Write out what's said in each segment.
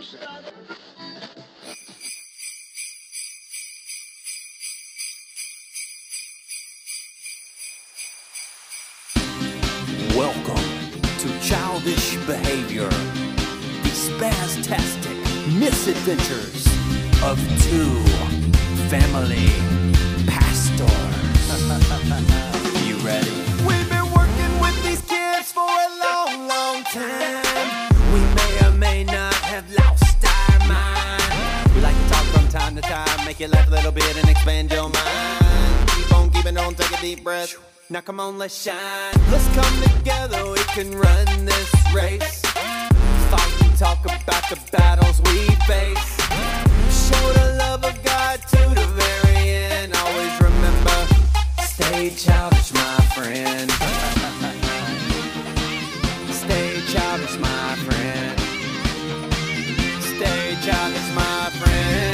Welcome to Childish Behavior, the spastastic misadventures of two family pastors. You ready? We've been working with these kids for a long, long time. We may or may not have lost our mind. We like to talk from time to time, make you laugh a little bit and expand your mind. Keep on keeping on, take a deep breath. Now come on, let's shine. Let's come together, we can run this race. Fight and talk about the battles we face. Show the love of God to the very end. Always remember, stay childish, my friend. Stay childish, my friend. Stay childish, my friend.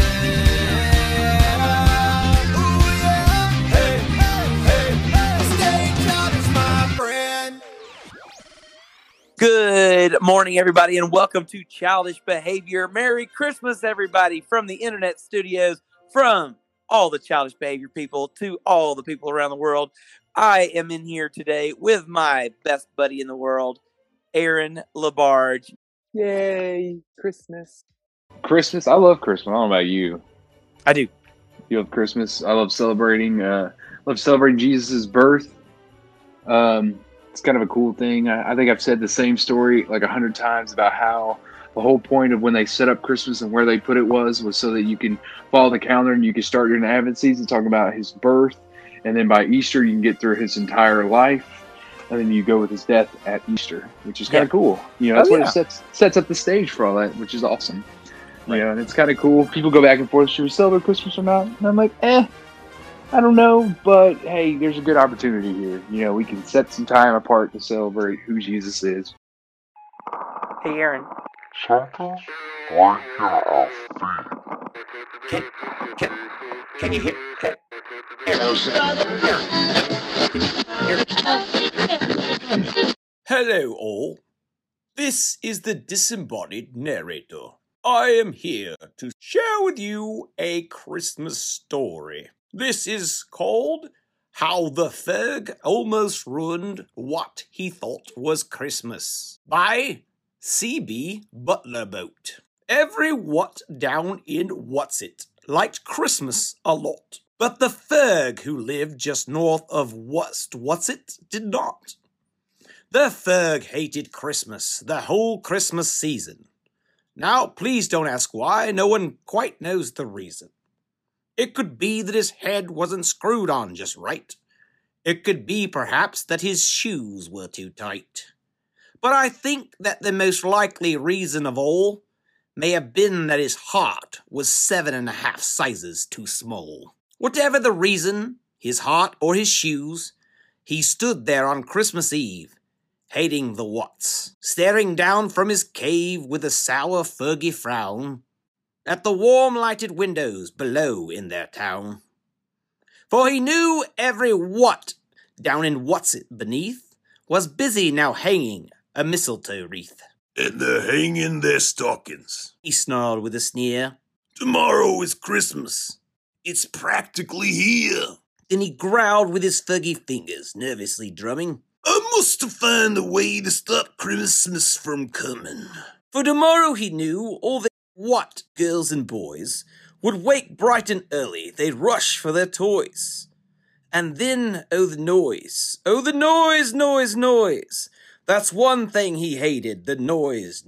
Good morning, everybody, and welcome to Childish Behavior. Merry Christmas, everybody, from the internet studios, from all the Childish Behavior people to all the people around the world. I am in here today with my best buddy in the world, Aaron Labarge. Yay, Christmas. Christmas? I love Christmas. I don't know about you. I do. You love Christmas? I love celebrating Jesus' birth. It's kind of a cool thing. I think I've said the same story like 100 times about how the whole point of when they set up Christmas and where they put it was so that you can follow the calendar and you can start your Advent season talking about his birth. And then by Easter, you can get through his entire life. And then you go with his death at Easter, which is kind of cool. You know, that's what it sets up the stage for all that, which is awesome. Right. You know, and it's kind of cool. People go back and forth, should we celebrate Christmas or not? And I'm like, I don't know, but hey, there's a good opportunity here. You know, we can set some time apart to celebrate who Jesus is. Hey, Aaron. Something's going off feet. Can you hear? Hello, all. This is the disembodied narrator. I am here to share with you a Christmas story. This is called How the Ferg Almost Ruined What He Thought Was Christmas by C.B. Butlerboat. Every what down in Whatsit liked Christmas a lot, but the Ferg who lived just north of Whatsit did not. The Ferg hated Christmas, the whole Christmas season. Now, please don't ask why, no one quite knows the reason. It could be that his head wasn't screwed on just right. It could be, perhaps, that his shoes were too tight. But I think that the most likely reason of all may have been that his heart was 7.5 sizes too small. Whatever the reason, his heart or his shoes, he stood there on Christmas Eve, hating the Watts, staring down from his cave with a sour, Fergie frown at the warm-lighted windows below in their town. For he knew every what down in Whatsit beneath was busy now hanging a mistletoe wreath. And they're hanging their stockings, He snarled with a sneer. Tomorrow is Christmas. It's practically here. Then he growled with his Fergie fingers, nervously drumming. I must find a way to stop Christmas from coming. For tomorrow, he knew, all the what girls and boys would wake bright and early. They'd rush for their toys. And then, oh the noise, noise. That's one thing he hated, the noise.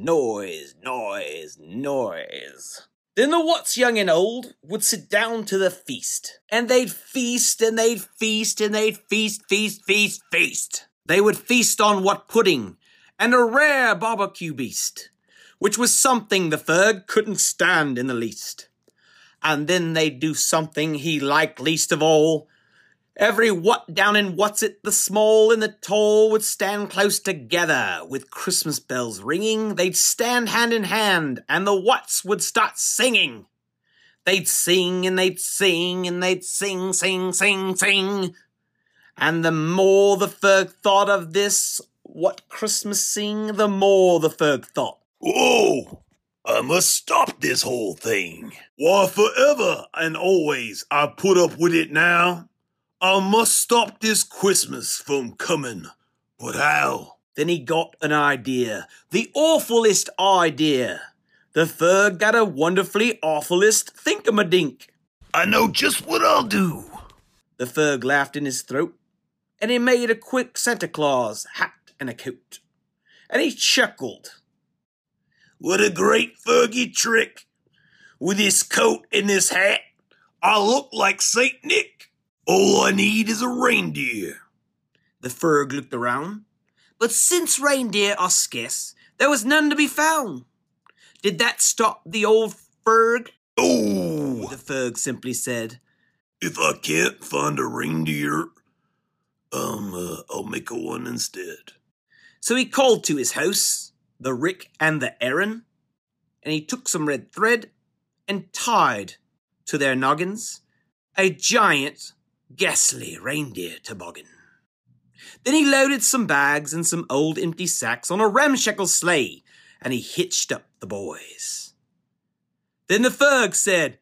Then the Watts young and old would sit down to the feast. And they'd feast, and they'd feast, and they'd feast. They would feast on what pudding and a rare barbecue beast, which was something the Ferg couldn't stand in the least. And then they'd do something he liked least of all. Every what down in Whatsit, the small and the tall, would stand close together. With Christmas bells ringing, they'd stand hand in hand, and the Watts would start singing. They'd sing, and they'd sing, and they'd sing. And the more the Ferg thought of this, what Christmas sing, the more the Ferg thought. Whoa! I must stop this whole thing. Why, forever and always I put up with it now. I must stop this Christmas from coming. But how? Then he got an idea. The awfulest idea. The Ferg got a wonderfully awfulest think-a-ma-dink. I know just what I'll do. The Ferg laughed in his throat, and he made a quick Santa Claus hat and a coat. And he chuckled. What a great Fergie trick. With this coat and this hat, I look like Saint Nick. All I need is a reindeer. The Ferg looked around, but since reindeer are scarce, there was none to be found. Did that stop the old Ferg? Oh, The Ferg simply said. if I can't find a reindeer, I'll make a one instead. So he called to his house, the Rick and the Aaron, and he took some red thread and tied to their noggins a giant, ghastly reindeer toboggan. Then he loaded some bags and some old empty sacks on a ramshackle sleigh, and he hitched up the boys. Then the Ferg said,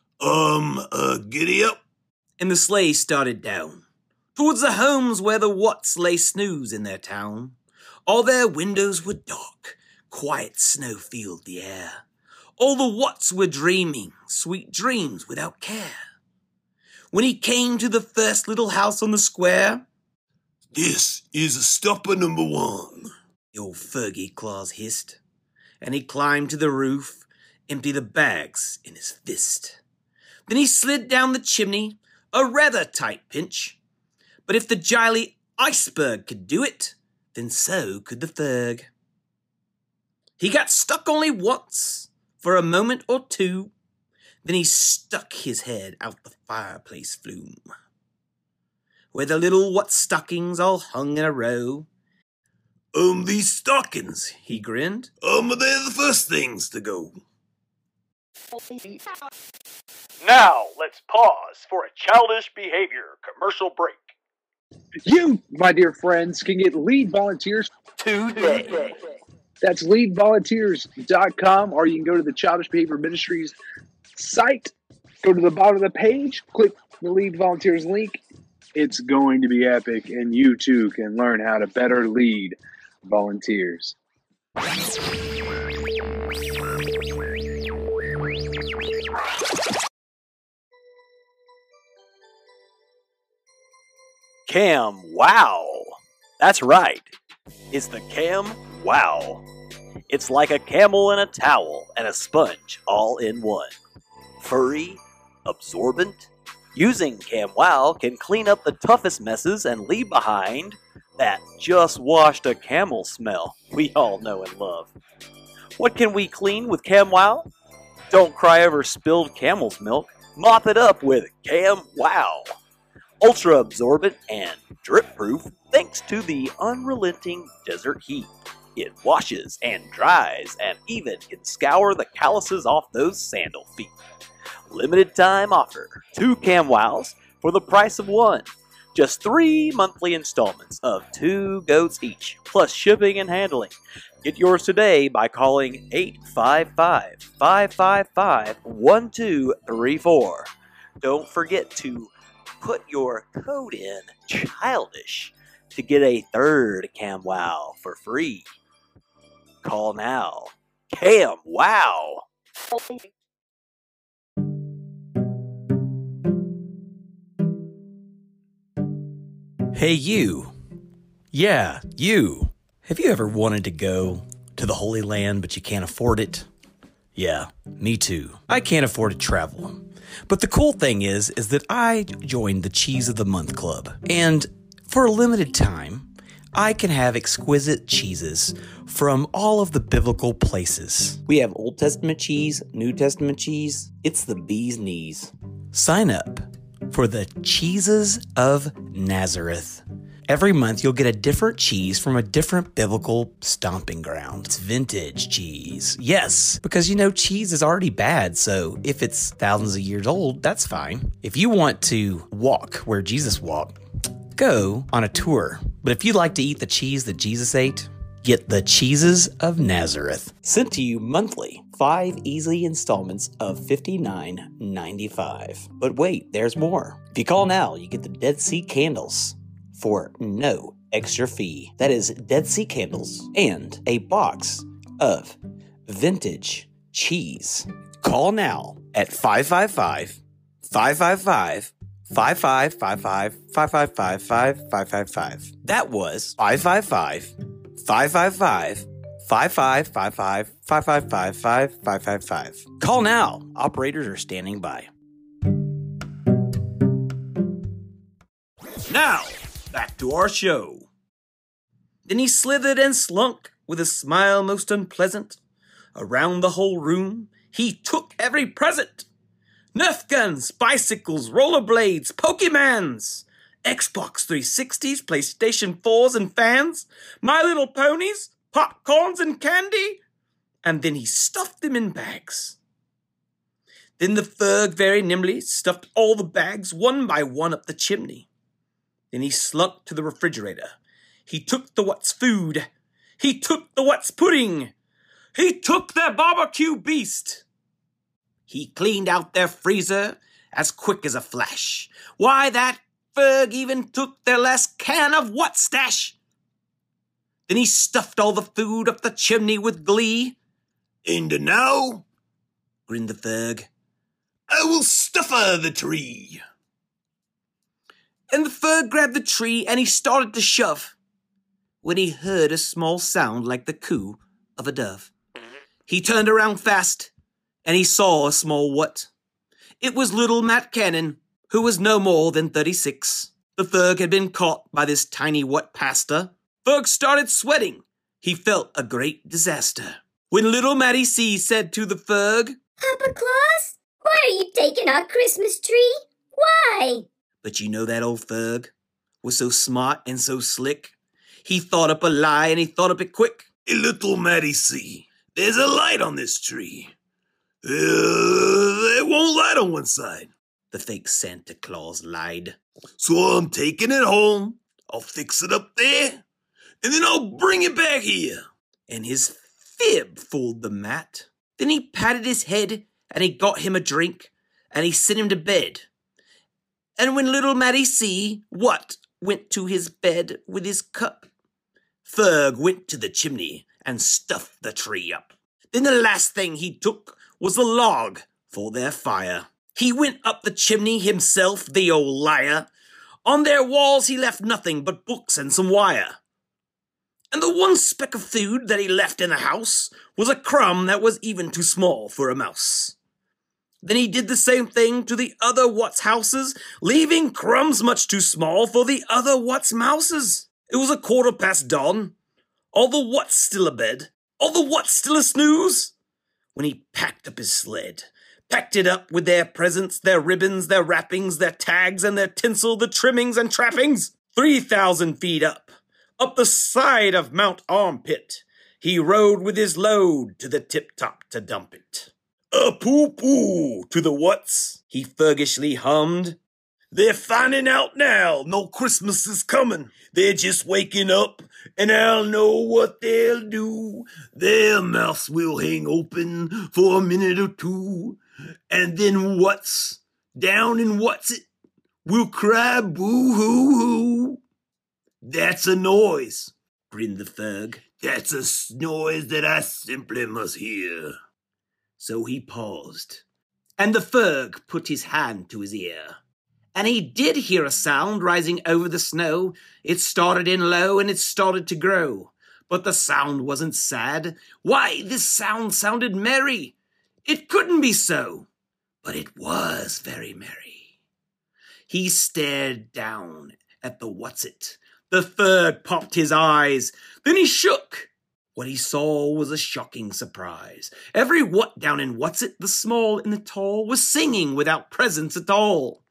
Giddy up. and the sleigh started down, towards the homes where the Watts lay snooze in their town. All their windows were dark, quiet snow filled the air. All the Watts were dreaming sweet dreams without care. When he came to the first little house on the square, This is stopper number one. the old Fergie Claus hissed, and he climbed to the roof, empty the bags in his fist. Then he slid down the chimney, a rather tight pinch. But if the jolly iceberg could do it, then so could the Ferg. He got stuck only once, for a moment or two. Then he stuck his head out the fireplace flume, where the little Watt stockings all hung in a row. These stockings, He grinned. they're the first things to go. Now, let's pause for a childish behavior commercial break. You, my dear friends, can get lead volunteers Today. That's leadvolunteers.com, or you can go to the Childish Behavior Ministries site, go to the bottom of the page, click the Lead Volunteers link. It's going to be epic, and you too can learn how to better lead volunteers. Cam Wow. That's right. It's the Cam Wow. It's like a camel and a towel and a sponge all in one. Furry, absorbent. Using Cam Wow can clean up the toughest messes and leave behind that just washed a camel smell we all know and love. What can we clean with Cam Wow? Don't cry over spilled camel's milk. Mop it up with Cam Wow. Ultra absorbent and drip proof thanks to the unrelenting desert heat. It washes and dries and even can scour the calluses off those sandal feet. Limited time offer, 2 Cam Wows for the price of 1. Just 3 monthly installments of 2 goats each, plus shipping and handling. Get yours today by calling 855-555-1234. Don't forget to put your code in CHILDISH to get a 3rd Cam Wow for free. Call now. Cam Wow! Hey, you. Yeah, you. Have you ever wanted to go to the Holy Land, but you can't afford it? Yeah, me too. I can't afford to travel. But the cool thing is that I joined the Cheese of the Month Club. And for a limited time, I can have exquisite cheeses from all of the biblical places. We have Old Testament cheese, New Testament cheese. It's the bee's knees. Sign up for the Cheeses of Nazareth. Every month, you'll get a different cheese from a different biblical stomping ground. It's vintage cheese. Yes, because cheese is already bad, so if it's thousands of years old, that's fine. If you want to walk where Jesus walked, go on a tour. But if you like to eat the cheese that Jesus ate, Get the Cheeses of Nazareth. Sent to you monthly. 5 easy installments of $59.95. But wait, there's more. If you call now, you get the Dead Sea Candles for no extra fee. That is Dead Sea Candles and a box of vintage cheese. Call now at 555-555-5555-5555. That was 555-555-5555-5555. Call now. Operators are standing by. Now, back to our show. Then he slithered and slunk with a smile most unpleasant. Around the whole room, he took every present. Nerf guns, bicycles, rollerblades, Pokemans, Xbox 360s, PlayStation 4s and fans, My Little Ponies, popcorns and candy. And then he stuffed them in bags. Then the Ferg very nimbly stuffed all the bags one by one up the chimney. Then he slunk to the refrigerator. He took the what's food. He took the what's pudding. He took their barbecue beast. He cleaned out their freezer as quick as a flash. Why, that Ferg even took their last can of what stash. Then he stuffed all the food up the chimney with glee. And now, Grinned the Ferg. I will stuffer the tree. And the Ferg grabbed the tree and he started to shove, when he heard a small sound like the coo of a dove. He turned around fast, and he saw a small what. It was little Matt Cannon, who was no more than 36. The Ferg had been caught by this tiny what pastor. Ferg started sweating. He felt a great disaster. When little Matty C said to the Ferg, Papa Claus, why are you taking our Christmas tree? Why? But you know that old Ferg was so smart and so slick. He thought up a lie and he thought up it quick. Hey, little Matty C, there's a light on this tree. It won't light on one side. The fake Santa Claus lied. So I'm taking it home. I'll fix it up there, and then I'll bring it back here. And his fib fooled the Matt. Then he patted his head and he got him a drink and he sent him to bed. And when little Matty C, what, went to his bed with his cup, Ferg went to the chimney and stuffed the tree up. Then the last thing he took was a log for their fire. He went up the chimney himself, the old liar. On their walls he left nothing but books and some wire. And the one speck of food that he left in the house was a crumb that was even too small for a mouse. Then he did the same thing to the other What's houses, leaving crumbs much too small for the other What's mouses. It was 1:15 dawn. All the What's still abed. All the What's still a snooze. When he packed up his sled, packed it up with their presents, their ribbons, their wrappings, their tags and their tinsel, the trimmings and trappings. 3,000 feet up the side of Mount Armpit, he rode with his load to the tip-top to dump it. A poo-poo to the What's, he fergishly hummed. They're finding out now no Christmas is coming. They're just waking up, and I'll know what they'll do. Their mouths will hang open for a minute or two, and then What's down in What's it will cry boo-hoo-hoo. That's a noise, grinned the Ferg. That's a noise that I simply must hear. So he paused, and the Ferg put his hand to his ear. And he did hear a sound rising over the snow. It started in low and it started to grow. But the sound wasn't sad. Why, this sound sounded merry. It couldn't be so, but it was very merry. He stared down at the What's-it. The Ferg popped his eyes. Then he shook. What he saw was a shocking surprise. Every What down in What's-it, the small and the tall, was singing without presents at all.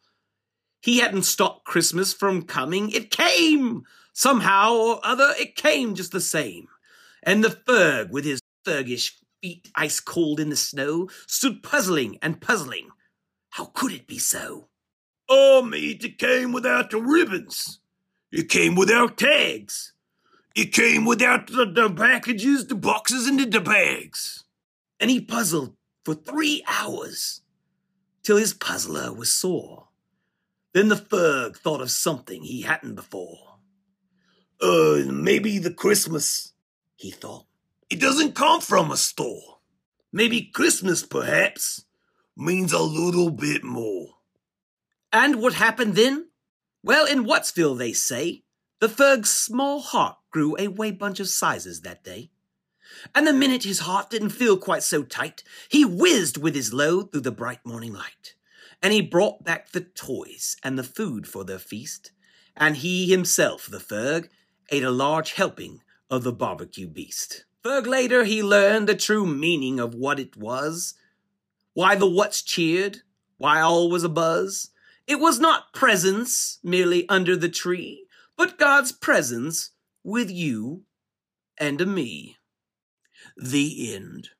He hadn't stopped Christmas from coming. It came! Somehow or other, it came just the same. And the Ferg, with his Fergish feet ice cold in the snow, stood puzzling and puzzling. How could it be so? Oh, mate, it came without the ribbons. It came without tags. It came without the packages, the boxes, and the bags. And he puzzled for 3 hours, till his puzzler was sore. Then the Ferg thought of something he hadn't before. Maybe the Christmas, he thought. It doesn't come from a store. Maybe Christmas, perhaps, means a little bit more. And what happened then? Well, in Wattsville, they say, the Ferg's small heart grew a way bunch of sizes that day. And the minute his heart didn't feel quite so tight, he whizzed with his load through the bright morning light. And he brought back the toys and the food for their feast. And he himself, the Ferg, ate a large helping of the barbecue beast. Ferg later he learned the true meaning of what it was. Why the Watts cheered, why all was abuzz. It was not presents merely under the tree, but God's presence with you and me. The end.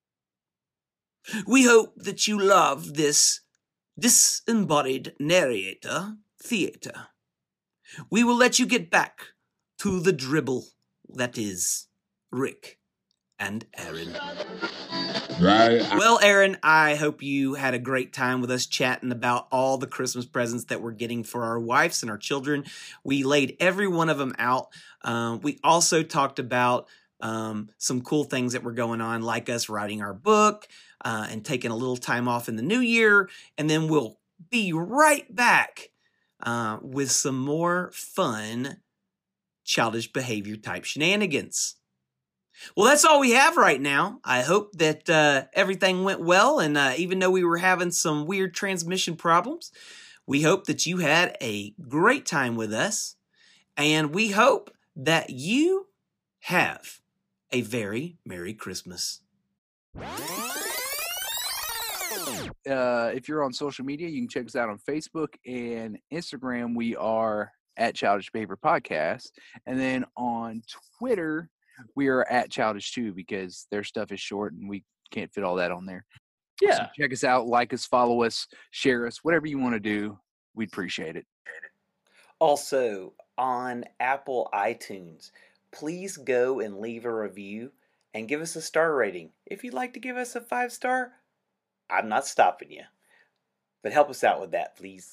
We hope that you love this disembodied narrator theater. We will let you get back to the dribble that is Rick and Aaron. Well, Aaron, I hope you had a great time with us chatting about all the Christmas presents that we're getting for our wives and our children. We laid every one of them out. We also talked about some cool things that were going on, like us writing our book and taking a little time off in the new year. And then we'll be right back with some more fun childish behavior type shenanigans. Well, that's all we have right now. I hope that everything went well, and even though we were having some weird transmission problems, we hope that you had a great time with us, and we hope that you have a very Merry Christmas. If you're on social media, you can check us out on Facebook and Instagram. We are at Childish Behavior Podcast, and then on Twitter, we are at Childish too, because their stuff is short and we can't fit all that on there. Yeah. So check us out, like us, follow us, share us, whatever you want to do. We'd appreciate it. Also, on Apple iTunes, please go and leave a review and give us a star rating. If you'd like to give us a 5-star, I'm not stopping you. But help us out with that, please.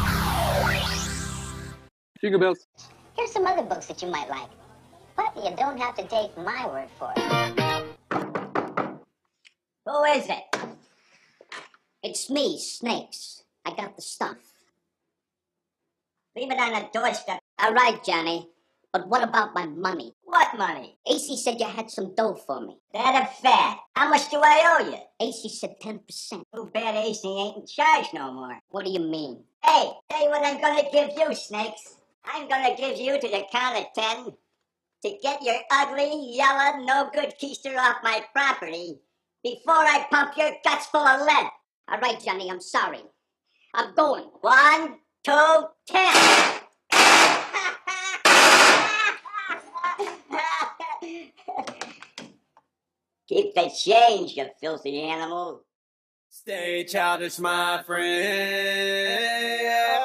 Jingle bells. Here's some other books that you might like. But you don't have to take my word for it. Who is it? It's me, Snakes. I got the stuff. Leave it on the doorstep. All right, Johnny. But what about my money? What money? AC said you had some dough for me. That a fact. How much do I owe you? AC said 10%. Too bad AC ain't in charge no more. What do you mean? Hey, tell you what I'm gonna give you, Snakes. I'm gonna give you to the count of 10 to get your ugly, yellow, no-good keister off my property before I pump your guts full of lead. All right, Johnny, I'm sorry. I'm going. 1, 2, 10. Keep the change, you filthy animal. Stay childish, my friend.